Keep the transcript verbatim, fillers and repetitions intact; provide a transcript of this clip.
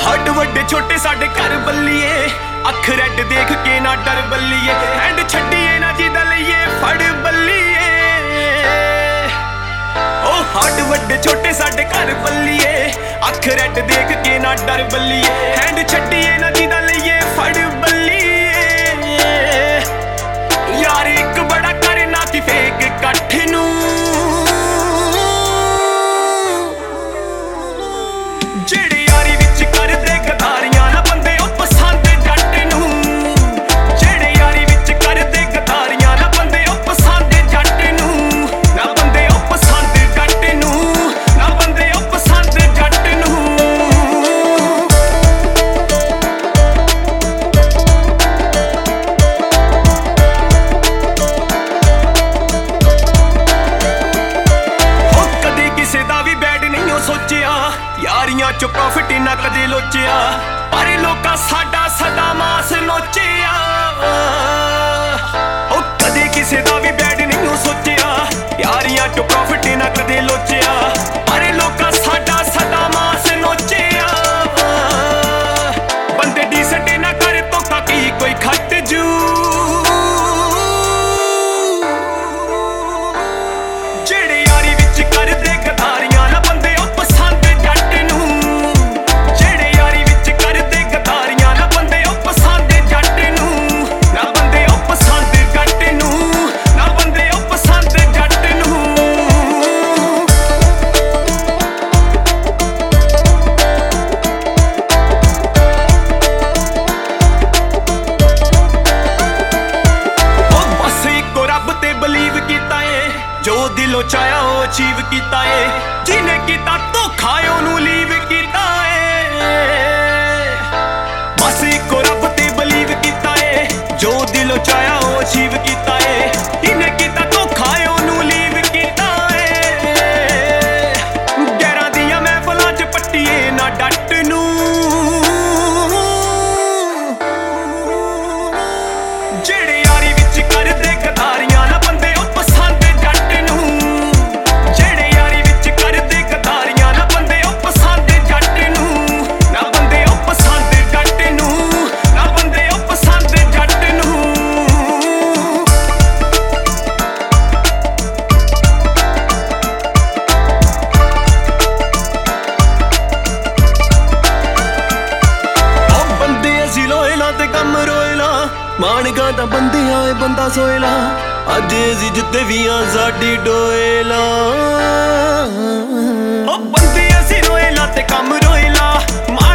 ਹੱਡ ਵੱਡੇ ਛੋਟੇ ਸਾਡੇ ਘਰ ਬੱਲੀਏ, ਅੱਖ ਰੈਡ ਦੇਖ ਕੇ ਨਾ ਡਰ ਬੱਲੀਏ, ਐਂਡ ਛੱਡੀਏ ਨਾ ਜਿਹਦਾ ਲਈਏ ਫੜ ਬੱਲੀਏ। ਉਹ ਹੱਡ ਵੱਡੇ ਛੋਟੇ ਸਾਡੇ ਘਰ ਬੱਲੀਏ, ਅੱਖ ਰੈਡ ਦੇਖ ਕੇ ਨਾ ਡਰ ਬੱਲੀਏ, ਐਂਡ ਛੱਡੀਏ ਨਾ ਜਿਹਦਾ ਲਈਏ ਫੜ ਬੱਲੀਏ। ਯਾਰ ਇੱਕ ਬੜਾ ਕਰਨਾ ਸੀ ਫੇਕ ਇਕੱਠ ਨੂੰ, ਜਿਹੜੇ ਯਾਰੀ ਵਿੱਚ ਕਰਦੇ ਗਦਾਰੀਆਂ ਨਾ ਬੰਦੇ ਉਹ ਪਸੰਦ ਜੱਟ ਨੂੰ, ਜਿਹੜੇ ਯਾਰੀ ਵਿੱਚ ਕਰਦੇ ਗਦਾਰੀਆਂ ਨਾ ਬੰਦੇ ਉਹ ਪਸੰਦ ਜੱਟ ਨੂੰ, ਨਾ ਬੰਦੇ ਉਹ ਪਸੰਦ ਜੱਟ ਨੂੰ, ਨਾ ਬੰਦੇ ਉਹ ਪਸੰਦ ਜੱਟ ਨੂੰ। ਉਹ ਕਦੇ ਕਿਸੇ ਦਾ ਵੀ ਬੈਡ ਨਹੀਂ ਉਹ ਸੋਚਿਆ, ਯਾਰੀਆਂ ਚੋਂ ਪ੍ਰੋਫਿਟ ਨਾ ਕਦੇ ਲੋਚਿਆ, ਪਰ ਲੋਕਾਂ ਸਾਡਾ ਸਦਾ ਮਾਸ ਨੋਚਿਆ। ਉਹ ਕਦੇ ਕਿਸੇ ਦਾ ਵੀ ਬੈਡ ਨਹੀਂ ਉਹ ਸੋਚਿਆ, ਯਾਰੀਆਂ ਚੋਂ ਪ੍ਰੋਫਿਟ ਨਾ ਕਦੇ ਲੋਚਿਆ, ਪਰ ਲੋਕਾਂ ਸਾਡਾ ਸਦਾ ਮਾਸ ਨੋਚਿਆ। ਬੰਦੇ ਡੀਸੈਂਟ ਨਾ ਕਰੇ ਧੋਖਾ ਕੀ ਕੋਈ ਖੱਟ ਜੂ, ਜਿਹੜੇ ਯਾਰੀ ਵਿੱਚ ਕਰਦੇ ਗਦਾਰੀਆਂ ਨਾ ਬੰਦੇ ਉਹ ਪਸੰਦ ਜੱਟ ਨੂੰ, ਜਿਹੜੇ ਯਾਰੀ ਵਿੱਚ ਕਰਦੇ ਗਦਾਰੀਆਂ ਨਾ ਬੰਦੇ ਉਹ ਪਸੰਦ ਜੱਟ ਨੂੰ, ਨਾ ਬੰਦੇ ਉਹ ਪਸੰਦ ਜੱਟ ਨੂੰ, ਨਾ ਬੰਦੇ ਉਹ ਪਸੰਦ ਜੱਟ ਨੂੰ। ਉਹ ਬਸ ਇੱਕੋ ਰੱਬ ਤੇ ਬਲੀਵ ਕੀਤਾ ਏ, ਜੋ ਦਿਲੋਂ ਚਾਹਿਆ ਉਹ ਅਚੀਵ ਕੀਤਾ ਏ, ਜਿਹਨੇ ਕੀਤਾ ਧੋਖਾ ਉਹਨੂੰ ਲੀਵ ਕੀਤਾ ਏ। ਬਸ ਇੱਕੋ ਰੱਬ ਤੇ ਬਲੀਵ ਕੀਤਾ ਏ, ਜੋ ਦਿਲੋਂ ਚਾਹਿਆ ਉਹ ਅਚੀਵ ਕੀਤਾ ਏ, ਜਿਹਨੇ ਕੀਤਾ ਧੋਖਾ ਉਹਨੂੰ ਲੀਵ ਕੀਤਾ ਏ। ਗੈਰਾਂ ਦੀਆਂ ਮਹਿਫਲਾਂ 'ਚ ਪੱਟੀਏ ਨਾ ਡੱਟ ਨੂੰ, ਜਿਹੜੇ ਯਾਰੀ ਵਿੱਚ ਕਰਦੇ ਗਦਾਰੀਆਂ ਨਾ ਬੰਦੇ ਉਹ ਪਸੰਦ ਜੱਟ ਨੂੰ, ਜਿਹੜੇ ਯਾਰੀ ਵਿੱਚ ਕਰਦੇ ਗਦਾਰੀਆਂ ਨਾ ਬੰਦੇ ਉਹ ਪਸੰਦ ਜੱਟ ਨੂੰ, ਨਾ ਬੰਦੇ ਉਹ ਪਸੰਦ ਜੱਟ ਨੂੰ, ਨਾ ਬੰਦੇ ਉਹ ਪਸੰਦ ਜੱਟ ਨੂੰ। ਉਹ ਬੰਦੇ ਅਸੀਂ ਲੋਇਲਾ ਤੇ ਕੰਮ ਰੋਇਲਾ, ਮਾਣਗਾ ਤਾਂ ਬੰਦਿਆਂ ਏ ਬੰਦਾ ਸੋਇਲਾ, ਅੱਜ ਅਸੀਂ ਜਿੱਤੇ ਵੀ ਆ ਸਾਡੀ ਡੋਇਲਾ। ਉਹ ਬੰਦੇ ਅਸੀਂ ਰੋਇਲਾ ਤੇ ਕੰਮ ਰੋਇਲਾ,